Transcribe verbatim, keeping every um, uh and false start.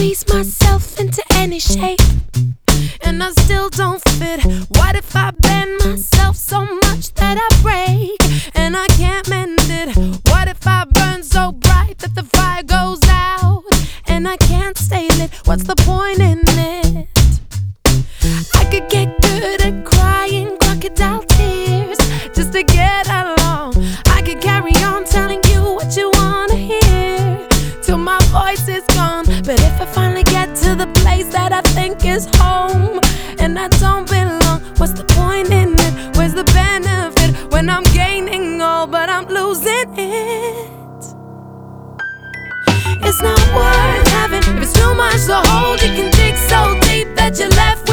squeeze myself into any shape, and I still don't fit. What if I bend myself so much that I break, and I can't mend it? What if I burn so bright that the fire goes out, and I can't stay lit? What's the point in it? I could get good at crying crocodile tears just to get along. I could carry on telling you what you wanna hear till my voice is gone. But if I finally get to the place that I think is home, and I don't belong, what's the point in it? Where's the benefit when I'm gaining all but I'm losing it? It's not worth having if it's too much to hold. You can dig so deep that you're left with